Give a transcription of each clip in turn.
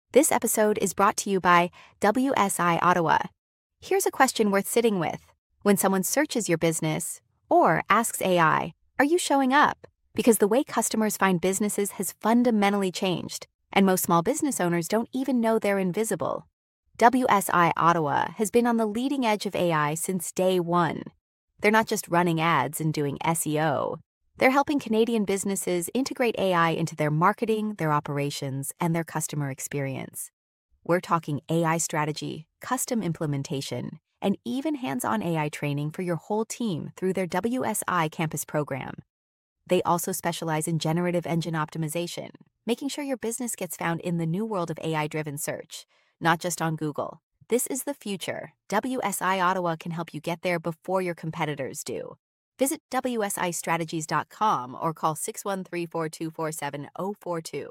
This episode is brought to you by WSI Ottawa. Here's a question worth sitting with. When someone searches your business or asks AI, are you showing up? Because the way customers find businesses has fundamentally changed, and most small business owners don't even know they're invisible. WSI Ottawa has been on the leading edge of AI since day one. They're not just running ads and doing SEO. They're helping Canadian businesses integrate AI into their marketing, their operations, and their customer experience. We're talking AI strategy, custom implementation, and even hands-on AI training for your whole team through their WSI campus program. They also specialize in generative engine optimization, making sure your business gets found in the new world of AI-driven search, not just on Google. This is the future. WSI Ottawa can help you get there before your competitors do. Visit wsistrategies.com or call 613-424-7042.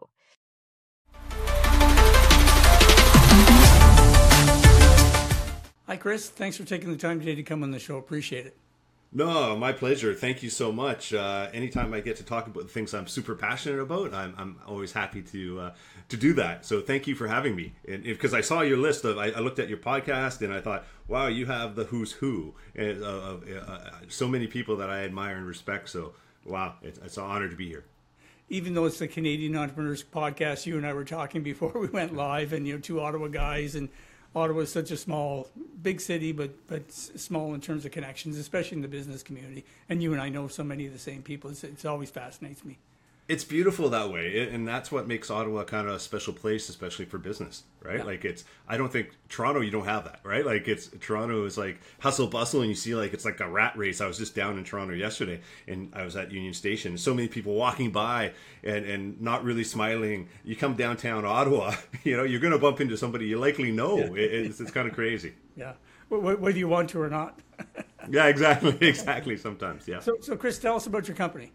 Hi, Chris. Thanks for taking the time today to come on the show. Appreciate it. No, my pleasure. Thank you so much. Anytime I get to talk about the things I'm super passionate about, I'm always happy to do that. So thank you for having me. And because I saw your list I looked at your podcast and I thought, wow, you have the who's who of so many people that I admire and respect. So wow, it's an honor to be here. Even though it's the Canadian Entrepreneurs Podcast, you and I were talking before we went live, and two Ottawa guys, and Ottawa is such a big city, but small in terms of connections, especially in the business community. And you and I know so many of the same people. It always fascinates me. It's beautiful that way, and that's what makes Ottawa kind of a special place, especially for business, right? Yeah. I don't think Toronto, you don't have that, right? Toronto is like hustle bustle, and you see it's like a rat race. I was just down in Toronto yesterday, and I was at Union Station. So many people walking by and not really smiling. You come downtown Ottawa, you're going to bump into somebody you likely know. Yeah. It's kind of crazy. Yeah, whether you want to or not. Yeah, exactly. Sometimes, yeah. So Chris, tell us about your company.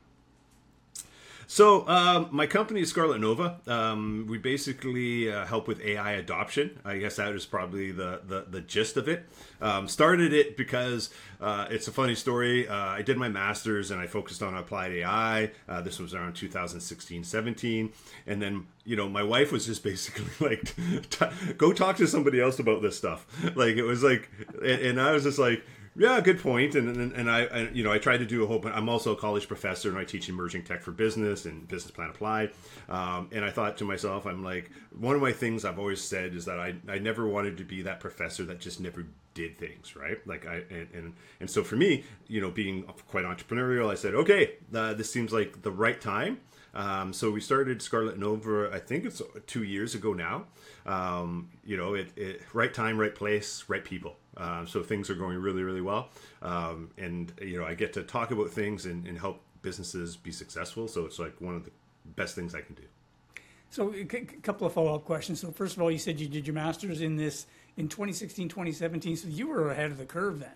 So my company is Scarlet Nova. We basically help with AI adoption. I guess that is probably the gist of it. Started it because it's a funny story. I did my master's and I focused on applied AI. This was around 2016-17. And then, my wife was just basically like, go talk to somebody else about this stuff. It was like, and I was just like, yeah, good point. And I tried to do a whole. I'm also a college professor, and I teach emerging tech for business and business plan applied. And I thought to myself, I'm like, one of my things I've always said is that I never wanted to be that professor that just never did things, right? And so for me, being quite entrepreneurial, I said, okay, this seems like the right time. So we started Scarlet Nova, I think it's 2 years ago now. Right time, right place, right people. So things are going really, really well. And I get to talk about things and help businesses be successful. So it's like one of the best things I can do. So a couple of follow-up questions. So first of all, you said you did your master's in 2016, 2017. So you were ahead of the curve then.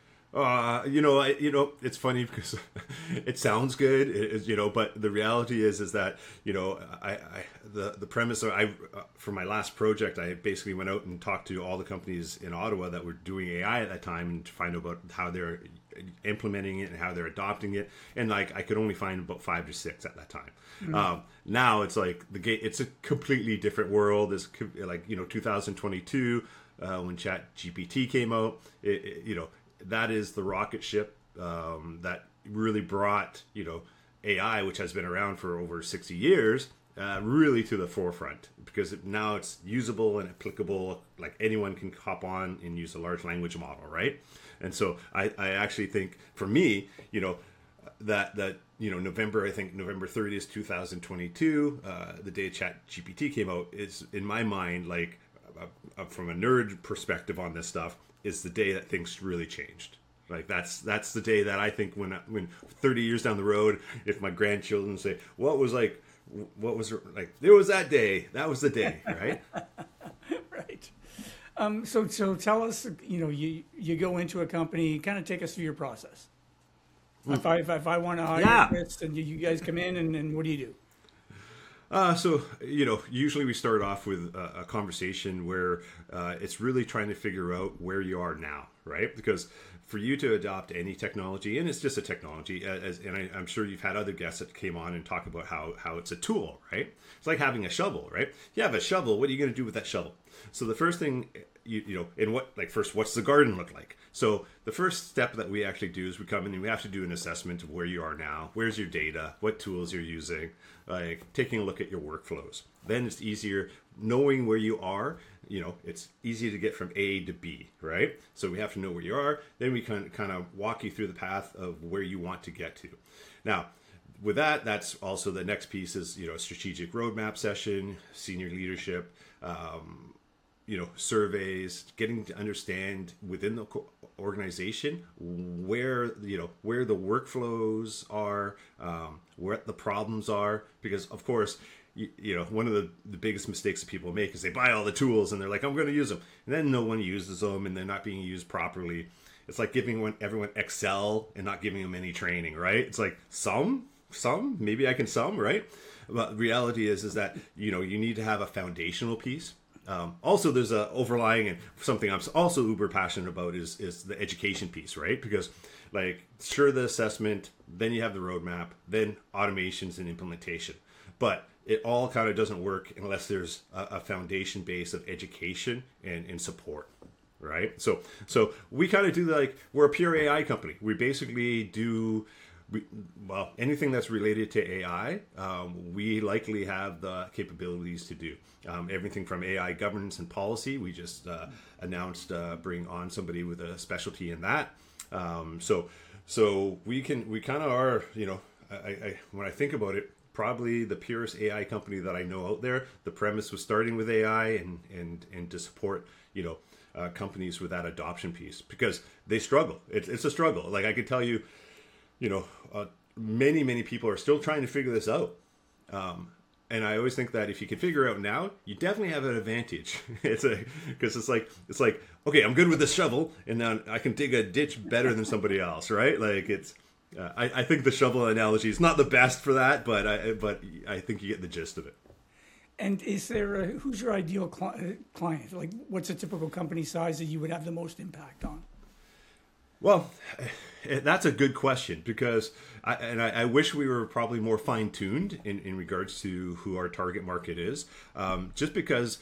It's funny because it sounds good, but the reality is that, the premise for my last project, I basically went out and talked to all the companies in Ottawa that were doing AI at that time and to find out about how they're implementing it and how they're adopting it. And I could only find about 5 to 6 at that time. Mm-hmm. Now it's like it's a completely different world. It's 2022, when ChatGPT came out, that is the rocket ship that really brought, AI, which has been around for over 60 years, really to the forefront, because now it's usable and applicable. Like anyone can hop on and use a large language model, right? And so I actually think for me, that November 30th, 2022, the day ChatGPT came out, is in my mind, from a nerd perspective on this stuff, is the day that things really changed. That's the day that I think when 30 years down the road, if my grandchildren say, what was there was that day, that was the day, right? Right. So tell us, you go into a company, kind of take us through your process. If I want to hire Chris, and you guys come in, and what do you do? Usually we start off with a conversation where it's really trying to figure out where you are now, right? Because for you to adopt any technology, and it's just a technology, I'm sure you've had other guests that came on and talk about how it's a tool, right? It's like having a shovel, right? You have a shovel, what are you going to do with that shovel? So the first thing, first, what's the garden look like? So the first step that we actually do is we come in and we have to do an assessment of where you are now, where's your data, what tools you're using, like taking a look at your workflows. Then it's easier knowing where you are. It's easy to get from A to B, right? So we have to know where you are. Then we kind of walk you through the path of where you want to get to. Now, with that, that's also the next piece is, a strategic roadmap session, senior leadership, surveys, getting to understand within the organization where the workflows are, what the problems are, because of course, one of the biggest mistakes that people make is they buy all the tools and they're like, I'm going to use them, and then no one uses them and they're not being used properly. It's like giving everyone Excel and not giving them any training, right? It's like some, maybe I can some, right? But the reality is that you need to have a foundational piece. Also, there's a overlying, and something I'm also uber passionate about is the education piece, right? Because sure, the assessment, then you have the roadmap, then automations and implementation, but it all kind of doesn't work unless there's a foundation base of education and support, right? So we kind of do we're a pure AI company. We basically do anything that's related to AI, we likely have the capabilities to do. Everything from AI governance and policy. We just announced bring on somebody with a specialty in that. So we kind of are, when I think about it, probably the purest AI company that I know out there. The premise was starting with AI and to support, companies with that adoption piece, because they struggle. It's a struggle. I could tell you, many people are still trying to figure this out. And I always think that if you can figure it out now, you definitely have an advantage. Because it's like, okay, I'm good with the shovel, and then I can dig a ditch better than somebody else, right? I think the shovel analogy is not the best for that, but I think you get the gist of it. And is there who's your ideal client? What's a typical company size that you would have the most impact on? Well, that's a good question, because I wish we were probably more fine-tuned in regards to who our target market is, just because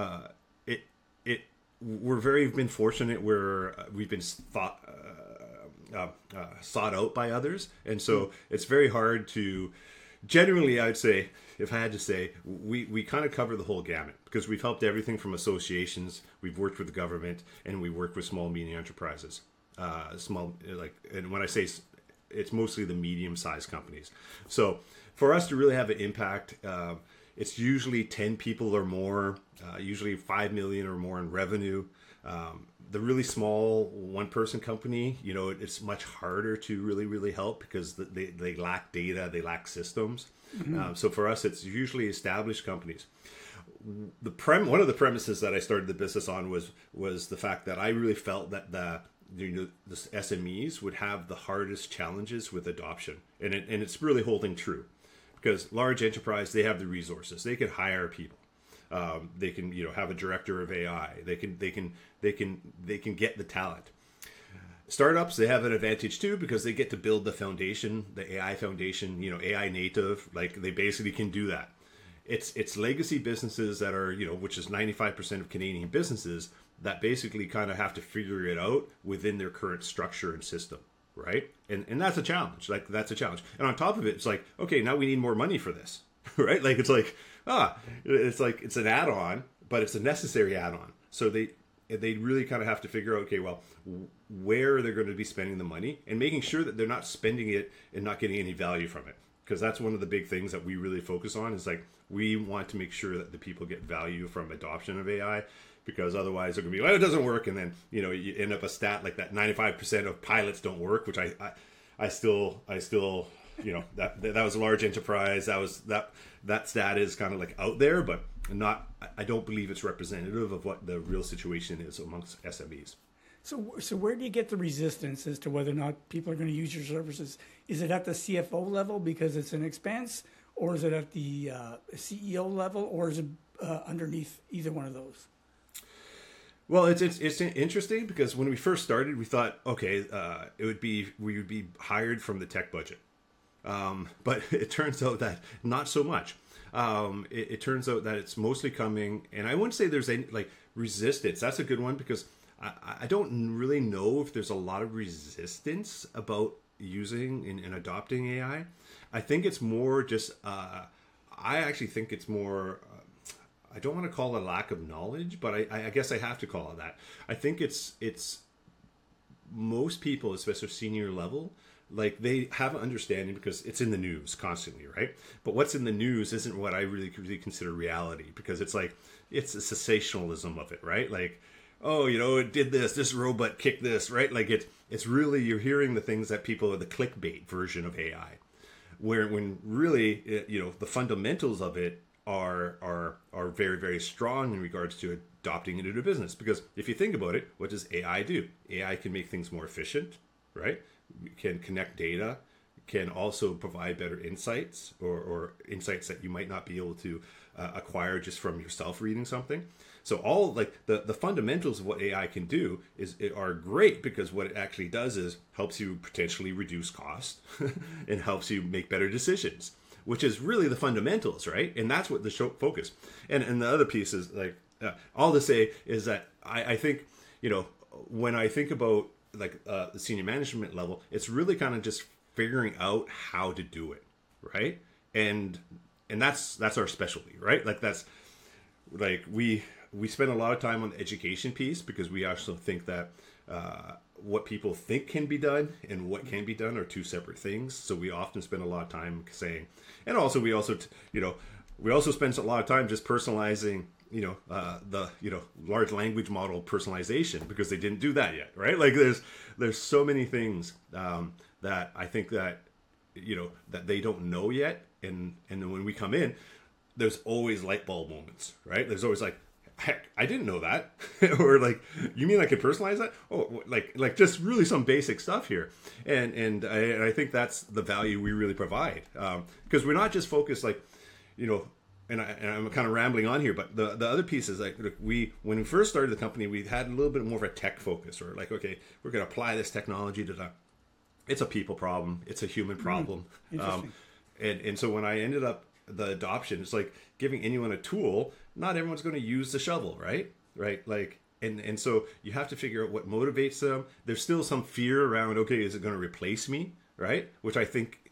we're been fortunate where we've been sought out by others, and so it's very hard to. Generally, I'd say, if I had to say, we kind of cover the whole gamut, because we've helped everything from associations, we've worked with the government, and we work with small, medium enterprises. And when I say it's mostly the medium-sized companies. So for us to really have an impact, it's usually 10 people or more, usually 5 million or more in revenue. The really small one-person company, it's much harder to really help, because they lack data, they lack systems. Mm-hmm. So for us, it's usually established companies. One of the premises that I started the business on was the fact that I really felt that the SMEs would have the hardest challenges with adoption, and it's really holding true, because large enterprise, they have the resources, they can hire people, they can have a director of AI, they can get the talent. Startups, they have an advantage too, because they get to build the foundation, the AI foundation, AI native, they basically can do that. It's legacy businesses that are, which is 95% of Canadian businesses, that basically kind of have to figure it out within their current structure and system, right? And that's a challenge. That's a challenge. And on top of it, it's okay, now we need more money for this, right? It's an add-on, but it's a necessary add-on. So they really kind of have to figure out, okay, well, where they're going to be spending the money, and making sure that they're not spending it and not getting any value from it. Because that's one of the big things that we really focus on, is we want to make sure that the people get value from adoption of AI, because otherwise they're going to be, well, it doesn't work. And then, you end up a stat like that 95% of pilots don't work, which I still, that was a large enterprise. That stat is kind of out there, but I don't believe it's representative of what the real situation is amongst SMEs. So where do you get the resistance as to whether or not people are going to use your services? Is it at the CFO level because it's an expense, or is it at the CEO level, or is it underneath either one of those? Well, it's interesting because when we first started, we thought, okay, we would be hired from the tech budget, but it turns out that not so much. It turns out that it's mostly coming, and I wouldn't say there's any like resistance. That's a good one because I don't really know if there's a lot of resistance about using and adopting AI. I think it's more just. I actually think it's more. I don't want to call it a lack of knowledge, but I guess I have to call it that. I think it's most people, especially senior level, like they have an understanding because it's in the news constantly, right? But what's in the news isn't what I really consider reality, because it's like it's a sensationalism of it, right? Like, oh, it did this robot kicked this, right? Like it's really, you're hearing the things that people are the clickbait version of AI, when really, the fundamentals of it are very, very strong in regards to adopting it into business. Because if you think about it, what does AI do? AI can make things more efficient, right? Can connect data, can also provide better insights or insights that you might not be able to acquire just from yourself reading something. So all like the fundamentals of what AI can do are great, because what it actually does is helps you potentially reduce cost and helps you make better decisions, which is really the fundamentals, right? And that's what the show focus. And the other piece is like, all to say is that I think, when I think about like the senior management level, it's really kind of just figuring out how to do it, right? And that's our specialty, right? Like that's like we spend a lot of time on the education piece, because we also think that what people think can be done and what can be done are two separate things. So we often spend a lot of time saying, and also we also spend a lot of time just personalizing, the large language model personalization, because they didn't do that yet, right? Like there's so many things that I think that that they don't know yet, and then when we come in, there's always light bulb moments, right? There's always like, heck, I didn't know that. Or like, you mean I could personalize that? Oh, like just really some basic stuff here. And I think that's the value we really provide. Because we're not just focused like, and I'm kind of rambling on here, but the other piece is like, when we first started the company, we had a little bit more of a tech focus, or like, okay, we're going to apply this technology to that. It's a people problem. It's a human problem. And so when I ended up the adoption, it's like giving anyone a tool. Not everyone's going to use the shovel, right? Like, and so you have to figure out what motivates them. There's still some fear around, okay, is it going to replace me, right? Which I think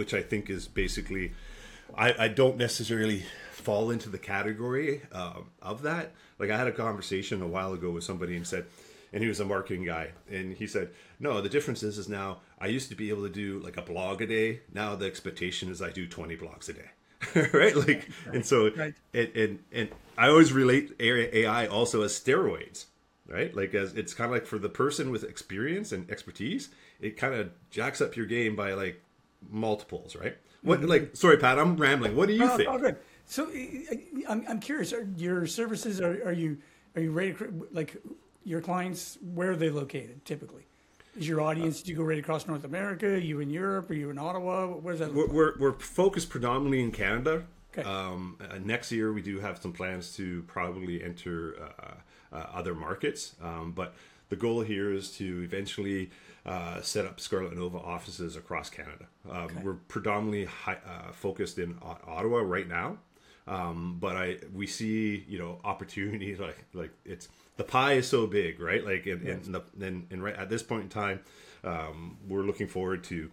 is basically, I don't necessarily fall into the category of that. Like I had a conversation a while ago with somebody and he was a marketing guy, and he said, no, the difference is now I used to be able to do like a blog a day. Now the expectation is I do 20 blogs a day. Right, like, and so right. And I always relate AI also as steroids, right? Like, as it's kind of like for the person with experience and expertise, it kind of jacks up your game by like multiples, right? What, like, sorry, Pat, I'm rambling. What do you think? Oh, good. So I'm curious. Are your services are you ready? Like your clients, where are they located typically? Is your audience, do you go right across North America? Are you in Europe? Are you in Ottawa? Where's that? We're focused predominantly in Canada. Okay. Next year, we do have some plans to probably enter other markets. But the goal here is to eventually set up Scarlet Nova offices across Canada. Okay. We're predominantly focused in Ottawa right now. But we see, opportunity like it's, the pie is so big, right? Like, and right at this point in time, we're looking forward to,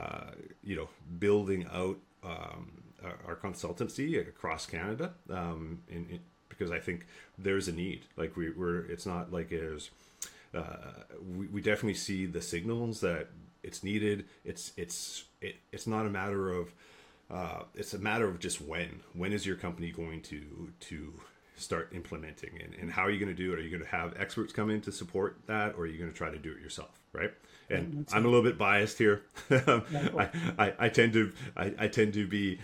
building out our consultancy across Canada, because I think there's a need. Like it's not like there's, we definitely see the signals that it's needed. It's not a matter of, it's a matter of just when is your company going to start implementing, and how are you going to do it? Are you going to have experts come in to support that, or are you going to try to do it yourself, right? And I'm a little bit biased here. I tend to be,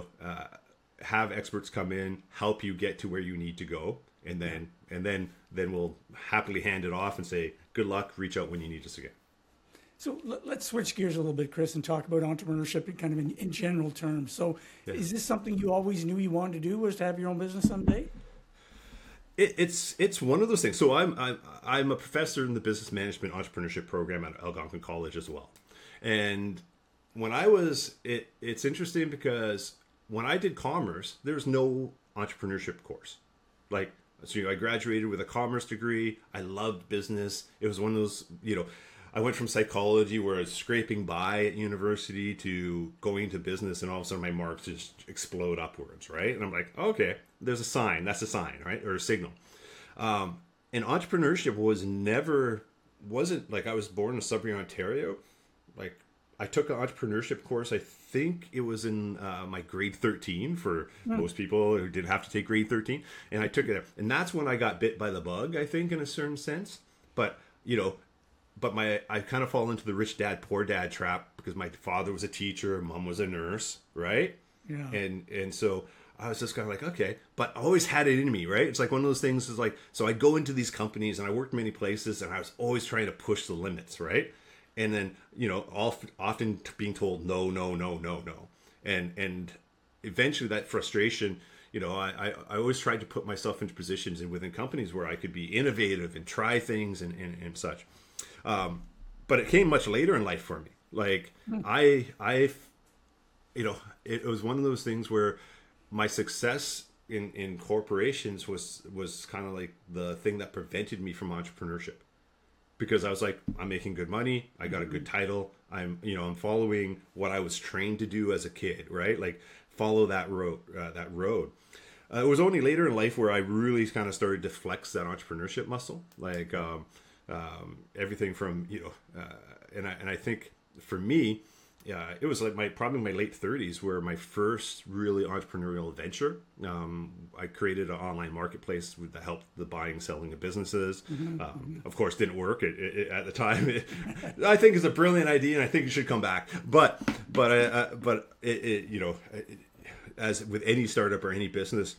have experts come in, help you get to where you need to go, and then we'll happily hand it off and say, good luck, reach out when you need us again. So let's switch gears a little bit, Chris, and talk about entrepreneurship in kind of in general terms. So Is this something you always knew you wanted to do, was to have your own business someday? It's one of those things. So I'm a professor in the business management entrepreneurship program at Algonquin College as well. And when I was, it's interesting because when I did commerce, there's no entrepreneurship course. Like, so I graduated with a commerce degree. I loved business. It was one of those, I went from psychology where I was scraping by at university to going into business, and all of a sudden my marks just explode upwards, right? And I'm like, okay, there's a sign. That's a sign, right? Or a signal. And entrepreneurship wasn't like, I was born in Sudbury, Ontario. Like, I took an entrepreneurship course. I think it was in my grade 13 for most people who didn't have to take grade 13. And I took it. And that's when I got bit by the bug, I think, in a certain sense. But, I kind of fall into the rich dad, poor dad trap because my father was a teacher, mom was a nurse, right? Yeah. And so I was just kind of like, okay, but I always had it in me, right? It's like one of those things is like, so I go into these companies and I worked many places and I was always trying to push the limits, right? And then, often being told no. And eventually that frustration, I always tried to put myself into positions and within companies where I could be innovative and try things and such. But it came much later in life for me. Like it was one of those things where my success in corporations was kind of like the thing that prevented me from entrepreneurship. Because I was like, I'm making good money. I got a good title. I'm following what I was trained to do as a kid, right? Like follow that road. It was only later in life where I really kind of started to flex that entrepreneurship muscle. Like everything from and I think for me, it was like probably my late 30s where my first really entrepreneurial venture. I created an online marketplace that helped the buying and selling of businesses. Of course, didn't work at the time. I think it's a brilliant idea, and I think it should come back. But as with any startup or any business,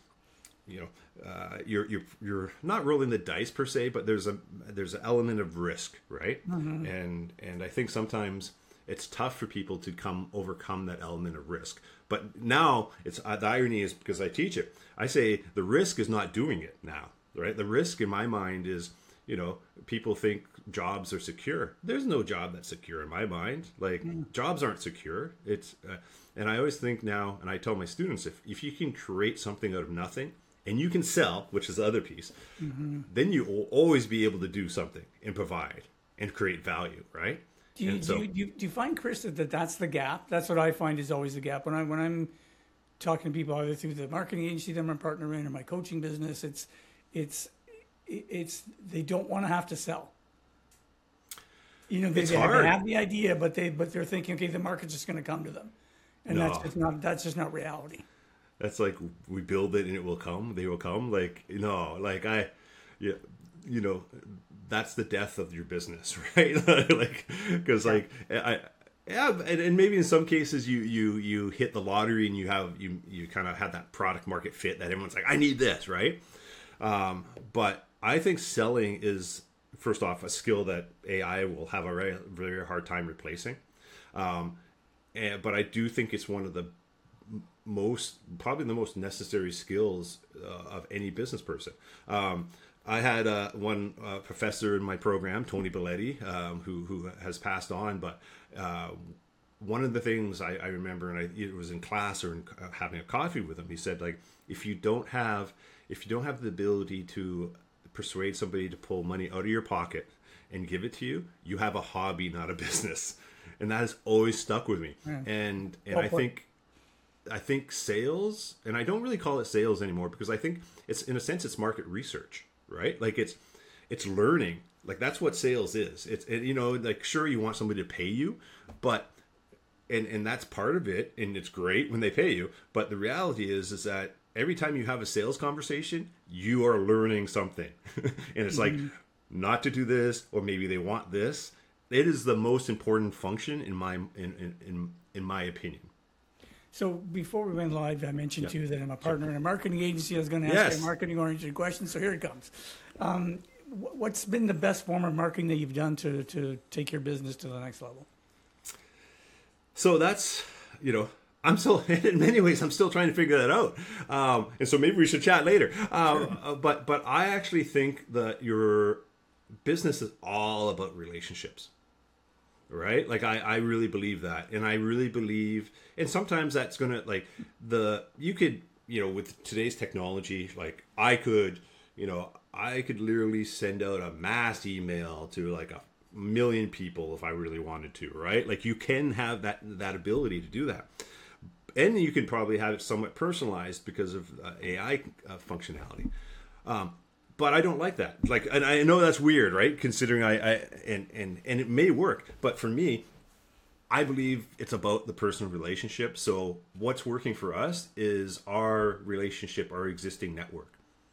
you're not rolling the dice per se, but there's an element of risk, right? And I think sometimes it's tough for people to overcome that element of risk. But now it's the irony is because I teach it, I say the risk is not doing it now, right? The risk in my mind is, people think jobs are secure. There's no job that's secure in my mind. Like jobs aren't secure. It's and I always think now, and I tell my students, if you can create something out of nothing and you can sell, which is the other piece, then you will always be able to do something and provide and create value, right? Do you find, Chris, that that's the gap? That's what I find is always the gap. When I'm talking to people either through the marketing agency that I'm a partner in or my coaching business, it's they don't want to have to sell. They have the idea, but they're thinking, okay, the market's just going to come to them, and that's just not reality. That's like we build it and it will come. They will come. Like that's the death of your business, right? And maybe in some cases you hit the lottery and you kind of have that product market fit that everyone's like, I need this, right? But I think selling is, first off, a skill that AI will have a very, very hard time replacing. But I do think it's one of the probably the most necessary skills of any business person. I had one professor in my program, Tony Belletti, who has passed on. But one of the things I remember, and it was in class or having a coffee with him, he said, like, if you don't have the ability to persuade somebody to pull money out of your pocket and give it to you, you have a hobby, not a business. And that has always stuck with me. Yeah. And I think sales, and I don't really call it sales anymore because I think it's, in a sense, it's market research. Right? Like it's learning. Like that's what sales is. Like sure you want somebody to pay you, but and that's part of it, and it's great when they pay you. But the reality is that every time you have a sales conversation, you are learning something. And it's like not to do this, or maybe they want this. It is the most important function in my opinion. So before we went live, I mentioned to you that I'm a partner in a marketing agency. I was going to ask you a marketing-oriented question, so here it comes. What's been the best form of marketing that you've done to take your business to the next level? So that's, I'm still, in many ways, I'm still trying to figure that out. And so maybe we should chat later. But I actually think that your business is all about relationships, right? Like I really believe that. And I really believe, and sometimes that's going to you could, with today's technology, like I could literally send out a mass email to like a million people if I really wanted to, right? Like you can have that ability to do that. And you can probably have it somewhat personalized because of AI functionality. But I don't like that. Like, and I know that's weird, right? Considering and it may work, but for me, I believe it's about the personal relationship. So what's working for us is our relationship, our existing network.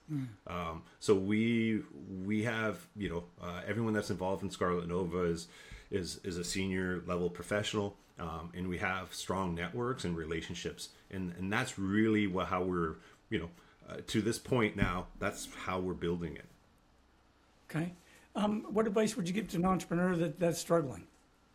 So we have, everyone that's involved in Scarlet Nova is a senior level professional. And we have strong networks and relationships, and that's really how we're, to this point now, that's how we're building it. Okay. What advice would you give to an entrepreneur that's struggling?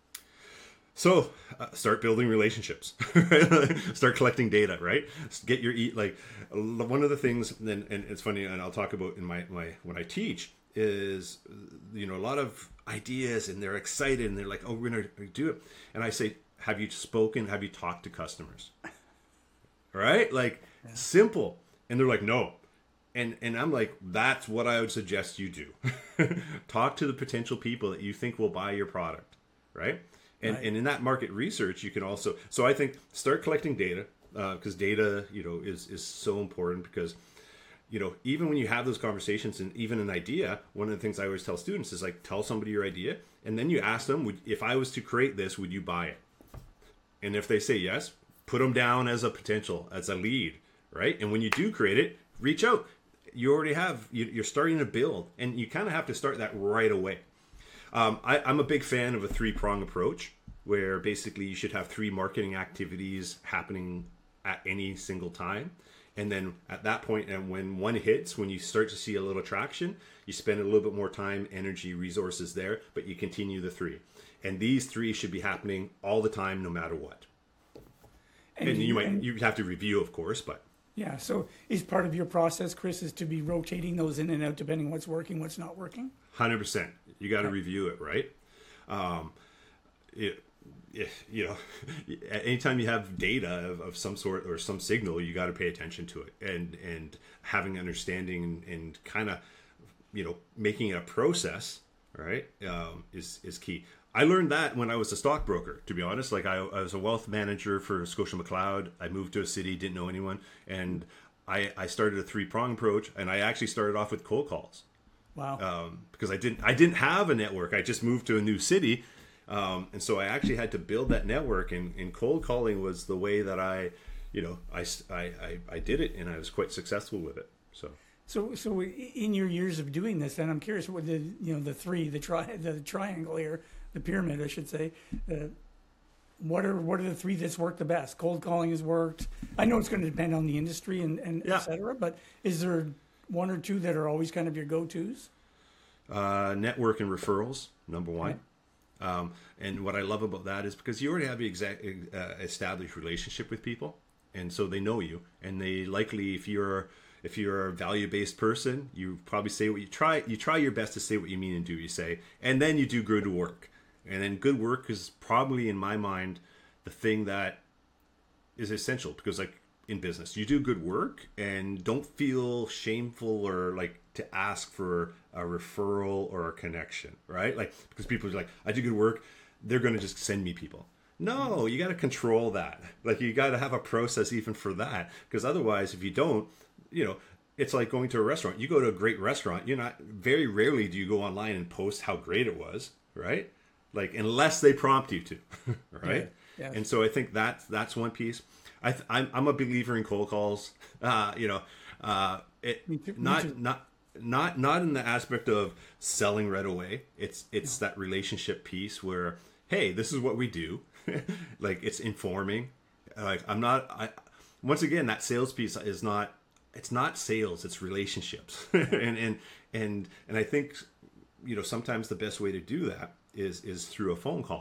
So start building relationships, start collecting data, right? Get your one of the things, and it's funny, and I'll talk about in my when I teach is, a lot of ideas, and they're excited, and they're like, oh, we're going to do it. And I say, have you talked to customers? Right? Like, simple. And they're like, no. And I'm like, that's what I would suggest you do. Talk to the potential people that you think will buy your product, right? And in that market research, you can also, so I think start collecting data, because data, is so important, because even when you have those conversations and even an idea, one of the things I always tell students is like, tell somebody your idea, and then you ask them, if I was to create this, would you buy it? And if they say yes, put them down as a lead, right? And when you do create it, reach out. You already have, you're starting to build, and you kind of have to start that right away. I'm a big fan of a 3-prong approach, where basically you should have 3 marketing activities happening at any single time. And then at that point, and when one hits, when you start to see a little traction, you spend a little bit more time, energy, resources there, but you continue the 3. And these 3 should be happening all the time, no matter what. And you have to review, of course, but. Yeah, so is part of your process, Chris, is to be rotating those in and out depending what's working, what's not working? 100%. You got to review it, right? Anytime you have data of some sort or some signal, you got to pay attention to it, and having understanding and kind of, making it a process, right, is key. I learned that when I was a stockbroker, to be honest. Like I was a wealth manager for Scotia McLeod. I moved to a city, didn't know anyone, and I started a 3-prong approach, and I actually started off with cold calls. Wow. Because I didn't have a network. I just moved to a new city, and so I actually had to build that network. And cold calling was the way that I did it, and I was quite successful with it. So in your years of doing this, and I'm curious, what the triangle here, the pyramid, I should say. What are the 3 that's worked the best? Cold calling has worked. I know it's going to depend on the industry and et cetera, but is there 1 or 2 that are always kind of your go-tos? Network and referrals, number 1. Okay. And what I love about that is because you already have the established relationship with people, and so they know you, and they likely, if you're a value-based person, you probably say what you try your best to say what you mean and do what you say, and then you do good work. And then good work is probably, in my mind, the thing that is essential, because like in business, you do good work and don't feel shameful or like to ask for a referral or a connection, right? Like, because people are like, I do good work, they're going to just send me people. No, you got to control that. Like, you got to have a process even for that, because otherwise, if you don't, it's like going to a restaurant. You go to a great restaurant, very rarely do you go online and post how great it was, right? Like, unless they prompt you to, right? Yeah. And so I think that's one piece. I'm a believer in cold calls. Not in the aspect of selling right away. It's that relationship piece where, hey, this is what we do. Like, it's informing. Like, once again, that sales piece is not. It's not sales. It's relationships. and I think, sometimes the best way to do that is through a phone call.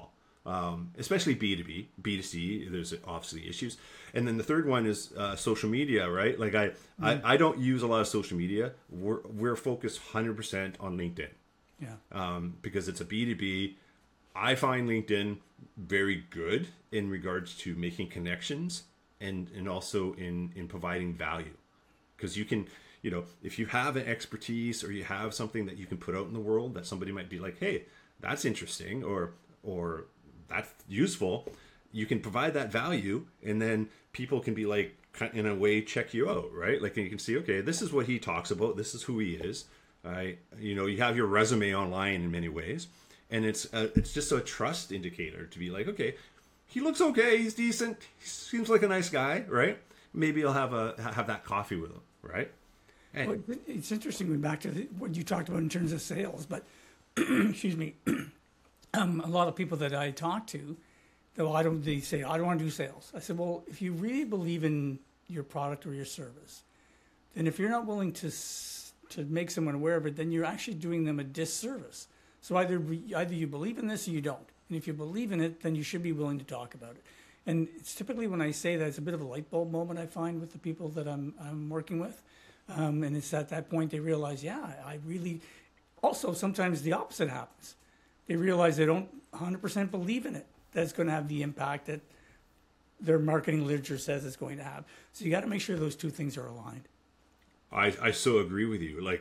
especially B2B, B2C. There's obviously issues, and then the third one is social media, right? Like I don't use a lot of social media. We're focused 100% on LinkedIn, because it's a B2B. I find LinkedIn very good in regards to making connections and also in providing value, because you can, if you have an expertise or you have something that you can put out in the world that somebody might be like, hey, that's interesting, or that's useful, you can provide that value, and then people can be like, in a way, check you out, right? Like, you can see, okay, this is what he talks about, this is who he is. You have your resume online in many ways, and it's just a trust indicator to be like, okay, he looks okay, he's decent, he seems like a nice guy, right? Maybe I'll have that coffee with him, right? And, well, it's interesting going back to what you talked about in terms of sales, but excuse me, a lot of people that I talk to, they say, I don't want to do sales. I said, well, if you really believe in your product or your service, then if you're not willing to make someone aware of it, then you're actually doing them a disservice. So either you believe in this or you don't. And if you believe in it, then you should be willing to talk about it. And it's typically, when I say that, it's a bit of a light bulb moment I find with the people that I'm working with. And it's at that point they realize, I really... Also, sometimes the opposite happens. They realize they don't 100% believe in it. That's going to have the impact that their marketing literature says it's going to have. So you got to make sure those two things are aligned. I so agree with you. Like,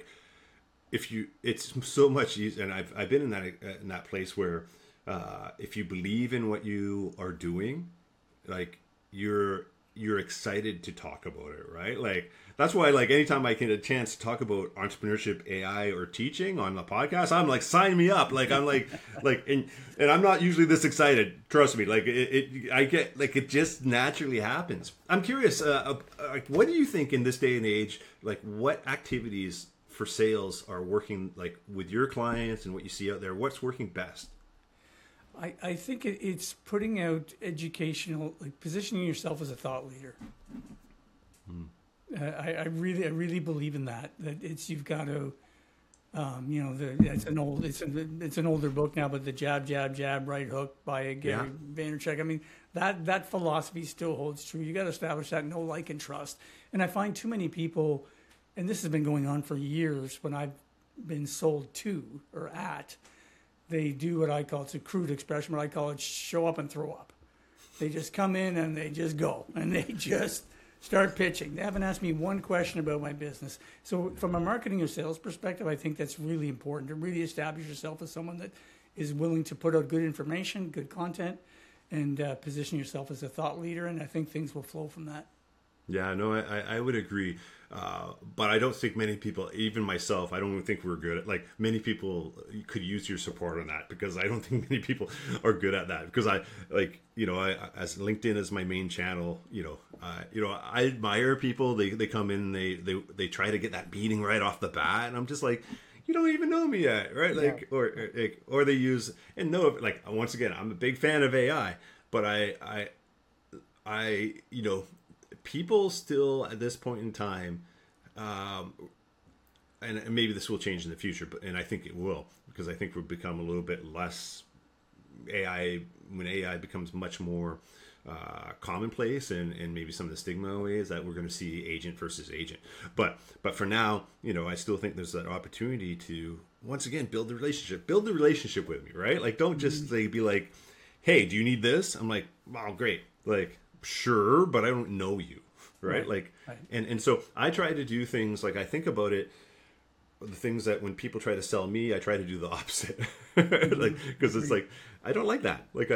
it's so much easier, and I've been in that place where if you believe in what you are doing, like, you're excited to talk about it, right? Like, that's why, like, anytime I get a chance to talk about entrepreneurship, AI, or teaching on the podcast, I'm like, sign me up. Like, I'm like, and I'm not usually this excited. Trust me. Like, it just naturally happens. I'm curious, like, what do you think in this day and age, like, what activities for sales are working, like, with your clients and what you see out there? What's working best? I think it's putting out educational, like, positioning yourself as a thought leader. I really believe in that you've got to, it's an older book now, but the jab, right hook by Gary Vaynerchuk. I mean, that philosophy still holds true. You got to establish that know, like, and trust. And I find too many people, and this has been going on for years when I've been sold to or at, they do what I call, it's a crude expression, but I call it show up and throw up. They just come in and they just go, and they just start pitching. They haven't asked me one question about my business. So from a marketing or sales perspective, I think that's really important to really establish yourself as someone that is willing to put out good information, good content, and position yourself as a thought leader. And I think things will flow from that. Yeah, no, I would agree. But I don't think many people, even myself, I don't even think we're good at, like, many people could use your support on that, because I don't think many people are good at that, because I as LinkedIn is my main channel, I admire people. They come in, they try to get that beating right off the bat. And I'm just like, you don't even know me yet. Right. Like, or they use, and no, like, once again, I'm a big fan of AI, but I people still at this point in time, and maybe this will change in the future, and I think it will, because I think we've become a little bit less AI, when AI becomes much more commonplace, and maybe some of the stigma ways that we're going to see agent versus agent. But for now, I still think there's that opportunity to, once again, build the relationship with me, right? Like, don't just be like, hey, do you need this? I'm like, wow, great. Like, sure, but I don't know you, right? Like, and so I try to do things, like, I think about it, the things that when people try to sell me, I try to do the opposite. Like, because it's like, I don't like that. Like,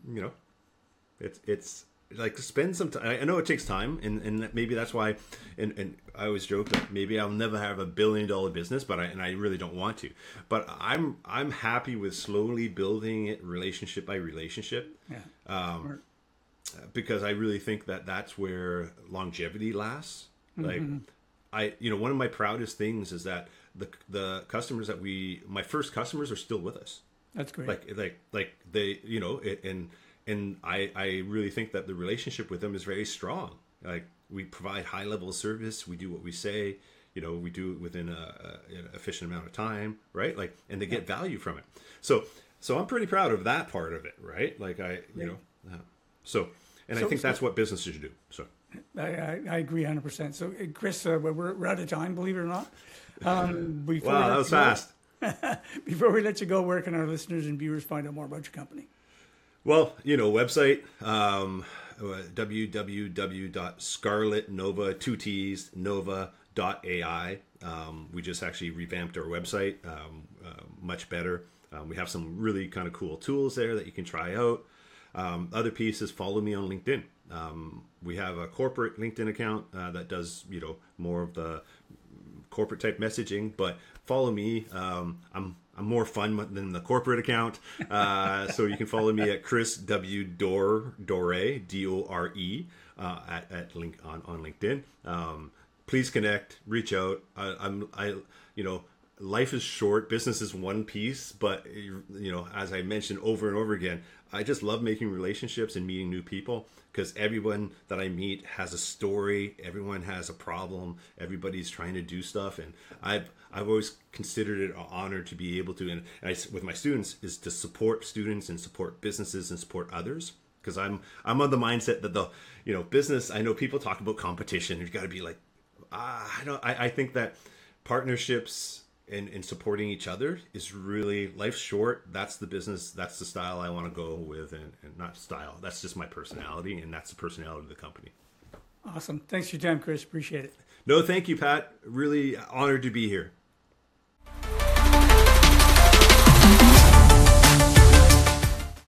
it's like, spend some time. I know it takes time, and maybe that's why, and I always joke that maybe I'll never have $1 billion business, but I really don't want to. But I'm happy with slowly building it relationship by relationship. Because I really think that that's where longevity lasts. Like, one of my proudest things is that the customers that my first customers are still with us. That's great. Like they, and I really think that the relationship with them is very strong. Like, we provide high level of service. We do what we say. We do it within an efficient amount of time, right? Like, and they get value from it. So So I'm pretty proud of that part of it, right? Like so, and I think that's what businesses should do. So I agree 100%. So, Chris, we're out of time, believe it or not. Wow, that was fast. Before we let you go, where can our listeners and viewers find out more about your company? Well, website, www.scarletnova.ai. We just actually revamped our website, much better. We have some really kind of cool tools there that you can try out. Other piece is follow me on LinkedIn. We have a corporate LinkedIn account that does, more of the corporate type messaging, but follow me. I'm more fun than the corporate account. So you can follow me at Chris W. Dore, Dore, D-O-R-E, at link on LinkedIn. Please connect, reach out. Life is short, business is one piece, but as I mentioned over and over again, I just love making relationships and meeting new people, because everyone that I meet has a story, everyone has a problem, everybody's trying to do stuff, and I've always considered it an honor to be able to, and with my students, is to support students and support businesses and support others, because I'm of the mindset that the business, I know people talk about competition, you've got to be like, I think that partnerships and supporting each other is really, life's short. That's the business. That's the style I want to go with, and not style. That's just my personality, and that's the personality of the company. Awesome. Thanks for your time, Chris. Appreciate it. No, thank you, Pat. Really honored to be here.